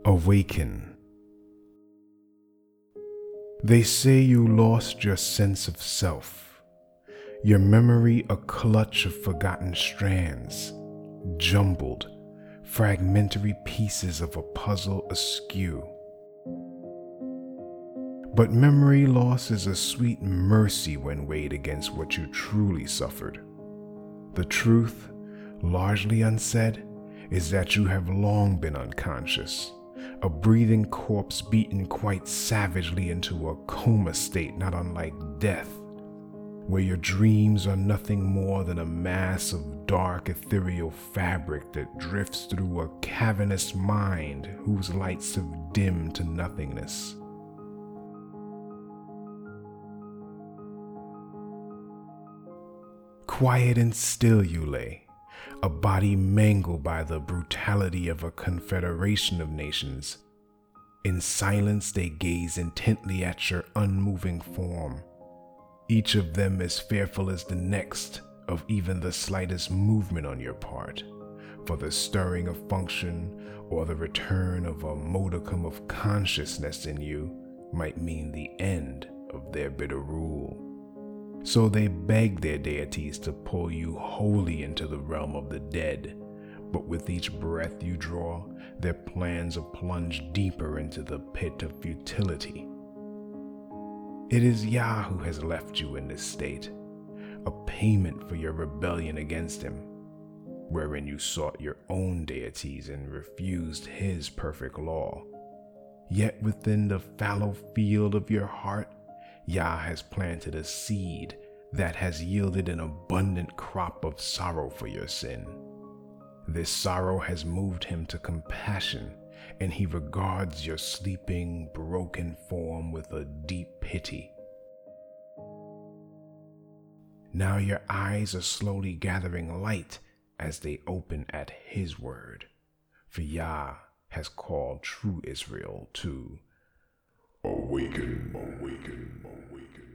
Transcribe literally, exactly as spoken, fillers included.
Awaken. They say you lost your sense of self, your memory a clutch of forgotten strands, jumbled, fragmentary pieces of a puzzle askew. But memory loss is a sweet mercy when weighed against what you truly suffered. The truth, largely unsaid, is that you have long been unconscious, a breathing corpse beaten quite savagely into a coma state not unlike death, where your dreams are nothing more than a mass of dark ethereal fabric that drifts through a cavernous mind whose lights have dimmed to nothingness. Quiet and still you lay, a body mangled by the brutality of a confederation of nations. In silence they gaze intently at your unmoving form, each of them as fearful as the next of even the slightest movement on your part, for the stirring of function or the return of a modicum of consciousness in you might mean the end of their bitter rule. So they beg their deities to pull you wholly into the realm of the dead, but with each breath you draw, their plans are plunged deeper into the pit of futility. It is Yah who has left you in this state, a payment for your rebellion against him, wherein you sought your own deities and refused his perfect law. Yet within the fallow field of your heart, Yah has planted a seed that has yielded an abundant crop of sorrow for your sin. This sorrow has moved him to compassion, and he regards your sleeping, broken form with a deep pity. Now your eyes are slowly gathering light as they open at his word, for Yah has called true Israel to Awaken, awaken, awaken.